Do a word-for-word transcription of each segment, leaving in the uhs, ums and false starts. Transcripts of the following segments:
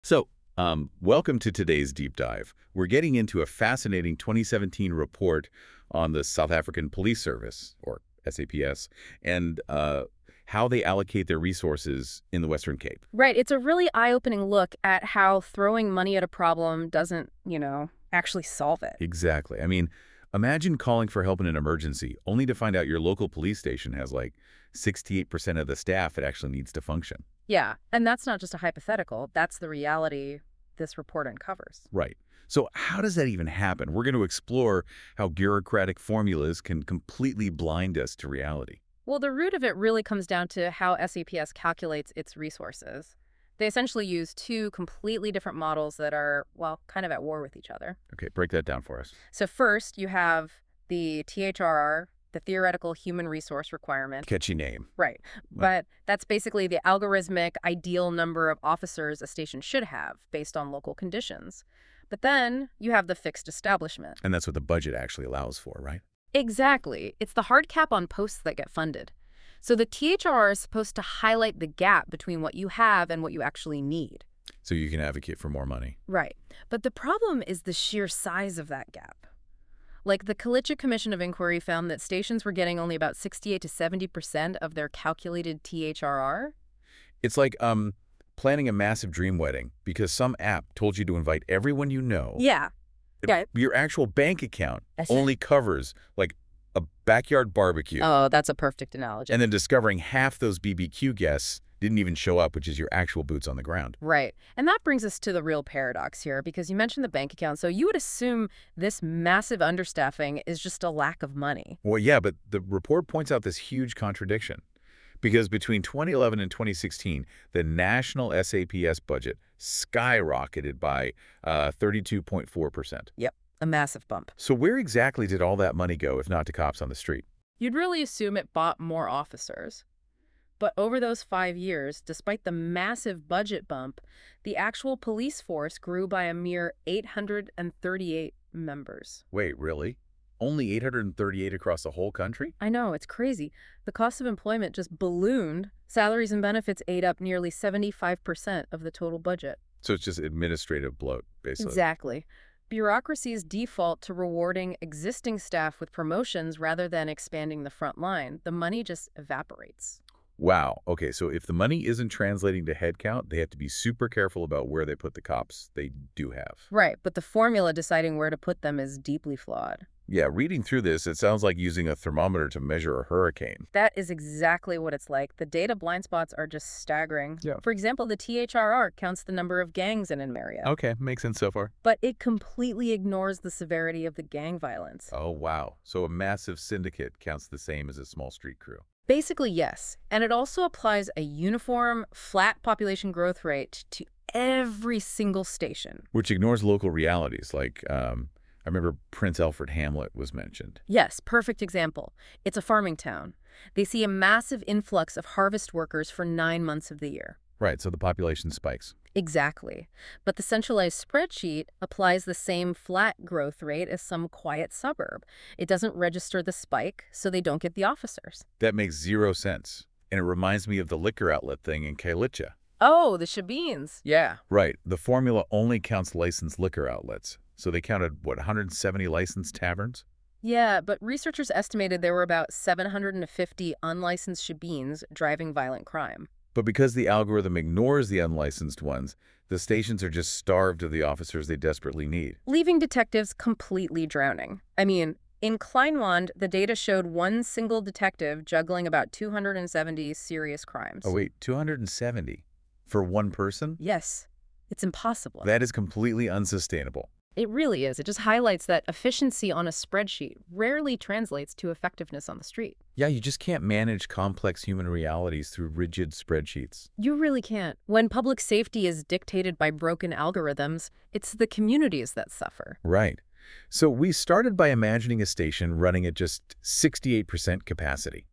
So, um, welcome to today's deep dive. We're getting into a fascinating twenty seventeen report on the South African Police Service, or S A P S, and uh, how they allocate their resources in the Western Cape. Right. It's a really eye-opening look at how throwing money at a problem doesn't, you know, actually solve it. Exactly. I mean, imagine calling for help in an emergency, only to find out your local police station has like sixty-eight percent of the staff it actually needs to function. Yeah. And that's not just a hypothetical. That's the reality this report uncovers. Right. So how does that even happen? We're going to explore how bureaucratic formulas can completely blind us to reality. Well, the root of it really comes down to how S A P S calculates its resources. They essentially use two completely different models that are, well, kind of at war with each other. Okay, break that down for us. So first, you have the T H R R, the theoretical human resource requirement. Catchy name. Right. But that's basically the algorithmic ideal number of officers a station should have based on local conditions. But then you have the fixed establishment. And that's what the budget actually allows for, right? Exactly. It's the hard cap on posts that get funded. So the T H R R is supposed to highlight the gap between what you have and what you actually need. So you can advocate for more money. Right. But the problem is the sheer size of that gap. Like the Kalitcha Commission of Inquiry found that stations were getting only about sixty-eight to seventy percent of their calculated T H R R. It's like um, planning a massive dream wedding because some app told you to invite everyone you know. Yeah. Yeah. Your actual bank account That's- only covers like a backyard barbecue. Oh, that's a perfect analogy. And then discovering half those B B Q guests didn't even show up, which is your actual boots on the ground. Right. And that brings us to the real paradox here, because you mentioned the bank account. So you would assume this massive understaffing is just a lack of money. Well, yeah, but the report points out this huge contradiction. Because between twenty eleven and twenty sixteen, the national S A P S budget skyrocketed by uh, thirty-two point four percent. Yep. A massive bump. So where exactly did all that money go, if not to cops on the street? You'd really assume it bought more officers. But over those five years, despite the massive budget bump, the actual police force grew by a mere eight hundred thirty-eight members. Wait, really? Only eight hundred thirty-eight across the whole country? I know, it's crazy. The cost of employment just ballooned. Salaries and benefits ate up nearly seventy-five percent of the total budget. So it's just administrative bloat, basically. Exactly. Bureaucracies default to rewarding existing staff with promotions rather than expanding the front line. The money just evaporates. Wow. Okay, so if the money isn't translating to headcount, they have to be super careful about where they put the cops they do have. Right, but the formula deciding where to put them is deeply flawed. Yeah, reading through this, it sounds like using a thermometer to measure a hurricane. That is exactly what it's like. The data blind spots are just staggering. Yeah. For example, the T H R R counts the number of gangs in Enmaria, Okay, makes sense so far. but it completely ignores the severity of the gang violence. Oh, wow. So a massive syndicate counts the same as a small street crew. Basically, yes. And it also applies a uniform, flat population growth rate to every single station. Which ignores local realities, like, um, I remember Prince Alfred Hamlet was mentioned. Yes, perfect example. It's a farming town. They see a massive influx of harvest workers for nine months of the year. Right, so the population spikes. Exactly. But the centralized spreadsheet applies the same flat growth rate as some quiet suburb. It doesn't register the spike, so they don't get the officers. That makes zero sense. And it reminds me of the liquor outlet thing in Kailicha. Oh, the Shabeens. Yeah. Right, the formula only counts licensed liquor outlets. So they counted, what, one hundred seventy licensed taverns? Yeah, but researchers estimated there were about seven hundred fifty unlicensed Shabeens driving violent crime. But because the algorithm ignores the unlicensed ones, the stations are just starved of the officers they desperately need. Leaving detectives completely drowning. I mean, in Kleinwand, the data showed one single detective juggling about two hundred seventy serious crimes. Oh, wait, two hundred seventy? For one person? Yes, it's impossible. That is completely unsustainable. It really is. It just highlights that efficiency on a spreadsheet rarely translates to effectiveness on the street. Yeah, you just can't manage complex human realities through rigid spreadsheets. You really can't. When public safety is dictated by broken algorithms, it's the communities that suffer. Right. So we started by imagining a station running at just sixty-eight percent capacity.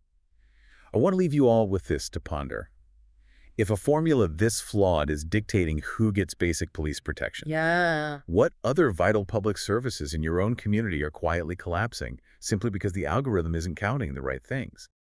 I want to leave you all with this to ponder. If a formula this flawed is dictating who gets basic police protection, Yeah. what other vital public services in your own community are quietly collapsing simply because the algorithm isn't counting the right things?